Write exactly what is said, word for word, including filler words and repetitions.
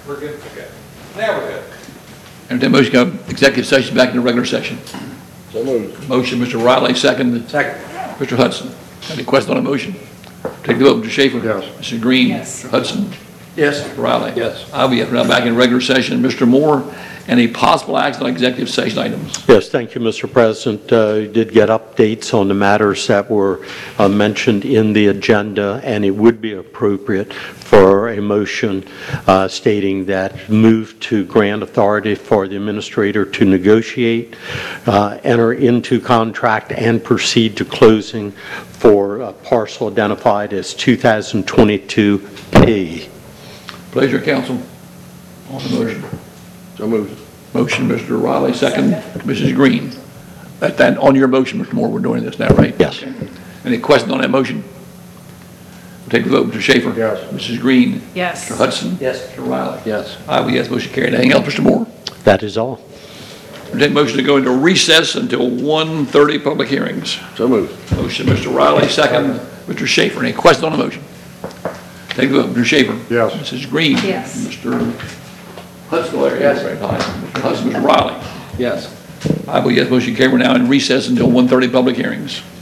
We're good. Okay. Now we're good. Entertain motion to go executive session back into regular session. So moved. Motion, Mister Riley, second. Second. Mister Hudson. Any question on the motion? Take the vote. Mister Schaefer. Yes. Mister Green. Yes. Mister Hudson. Yes. Mister Riley. Yes. I'll be now back in regular session. Mister Moore, any possible action on executive session items? Yes, thank you, Mister President. Uh, you did get updates on the matters that were uh, mentioned in the agenda, and it would be appropriate for a motion uh, stating that move to grant authority for the administrator to negotiate, uh, enter into contract, and proceed to closing for a parcel identified as two thousand twenty-two P. Pleasure, council. On the motion. So moved. Motion, Mister Riley, second. Missus Green. That, that, on your motion, Mister Moore, we're doing this now, right? Yes. Okay. Any questions on that motion? We'll take the vote. Mister Schaefer. Yes. Missus Green. Yes. Mister Hudson. Yes. Mister Riley. Yes. I will yes, motion carried. Anything else, Mister Moore? That is all. Entertain motion to go into recess until one thirty, public hearings. So moved. Motion, Mister Riley, second. Mister Schaefer. Any questions on the motion? Take the vote. Mister Schaefer. Yes. Missus Green. Yes. Mister Hudson. Yes. Very high. Mister Hudson. Mister Riley. Yes. I will yes, motion carried. We're now in recess until one thirty, public hearings.